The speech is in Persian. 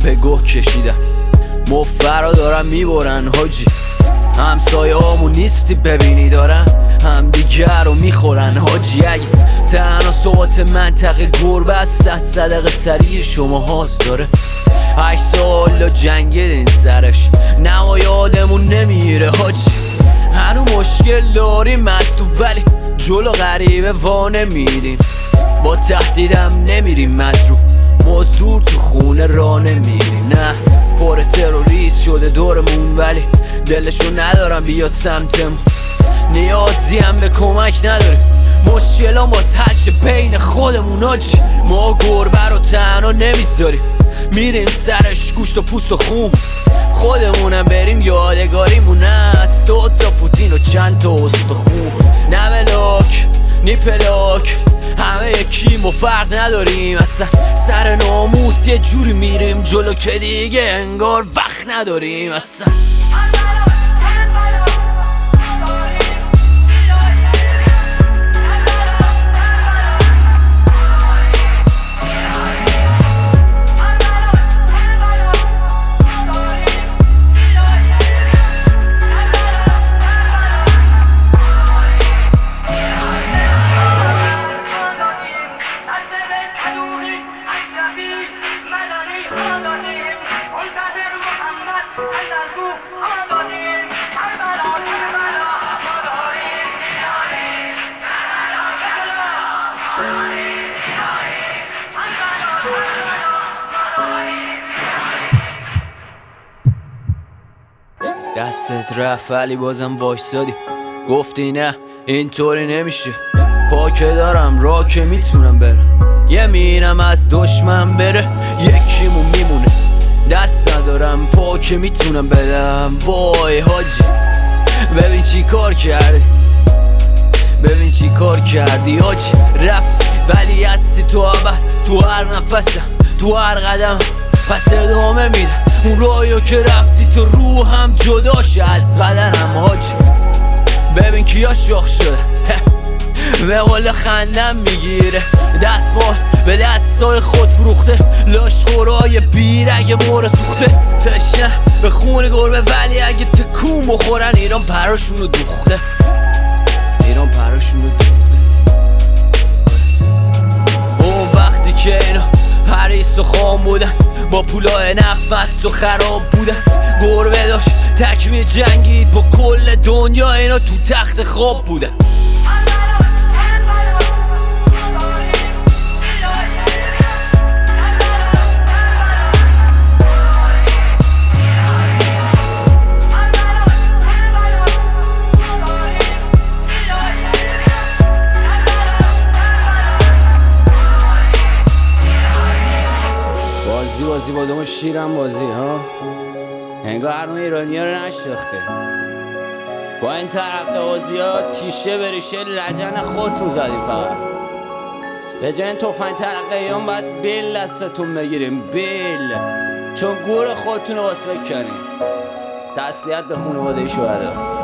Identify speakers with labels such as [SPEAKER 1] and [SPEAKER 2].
[SPEAKER 1] گوه کشیدم، مفرا دارن میبرن حاجی. همسایه هامون نیستی ببینی دارن هم دیگر رو میخورن حاجی. اگه تنها ثبات منطقه گربه است از صدق سریع شما هاست داره 8 سال جنگیدین سرش نما یادمون نمیره حاجی. هنو مشکل داریم از تو ولی جلو غریبه وانه میدیم، با تهدیدم نمیریم از رو مزدور تو خونه را نمیریم. نه پر تروریست شده دورمون ولی دلشو ندارم بیا سمتمون. نیازی هم به کمک نداریم، مشکلام باز حل شه بین خودمون حاجی. ما گربه رو تنها نمیذاریم، میریم سرش گوشت و پوست و خون. خودمونم بریم یادگاریمون است 2 تا پوتین و چند تا استخون. نه ملاک نی پلاک همه یکیم و فرق نداریم اصلا. سر ناموس یه جوری میریم جلو که دیگه انگار وقت نداریم اصلا. دستت رفت ولی بازم وایسادی، گفتی نه اینطوری نمیشه. پا که دارم راه که میتونم برم، یه میرم از دشمن بره یکیمون میمونه. دست ندارم پا که میتونم بدم. وای حاجی ببین چی کار کردی، ببین چی کار کردی حاجی. رفت ولی هستی تو ابد، تو هر نفسم تو هر قدم پس ادامه میدم اون راهیو که رفتی تو روحم جداشه از بدنم حاجی. ببین کیا شاخ شده به قول خندم میگیره، دستمال به دستای خود فروخته لاشخورای بیرگ مور سوخته. تشنه به خون گربه ولی اگه تکون بخورن ایران پراشونو دوخته، ایران پراشونو دوخته. اون وقتی که اینا حریص و خام بودن با پولای نفس و خراب بودن، گربه داشت تکمی جنگید با کل دنیا اینا تو تخت خواب بودن. بازی با دوم شیرم بازی ها، انگار هر اون ایرانی ها رو نشناخته. با این ترقه بازی ها تیشه بریشه لجن خودتون زدیم فقط. به جای این تفنگ ترقه هم باید بیل دستتون بگیریم، بیل، چون گور خودتون رو واسه بکنیم. تسلیت به خانواده شهدا.